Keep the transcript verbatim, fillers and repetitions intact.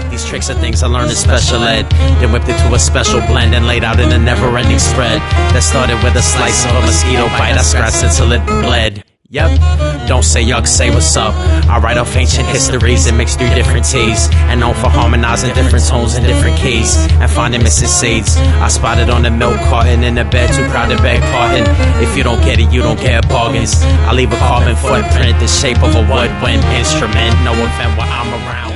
These tricks are things I learned in special ed, then whipped it to a special blend and laid out in a never-ending spread that started with a slice of a mosquito bite. I scratched until it bled. Yep, don't say yuck, say what's up. I write off ancient histories and mix through different teas, and known for harmonizing different tones and different keys, and finding missing seeds. I spotted on the milk carton in the bed, too proud to beg pardon. If you don't get it, you don't get bargains. I leave a carbon footprint the shape of a woodwind instrument. No event while I'm around.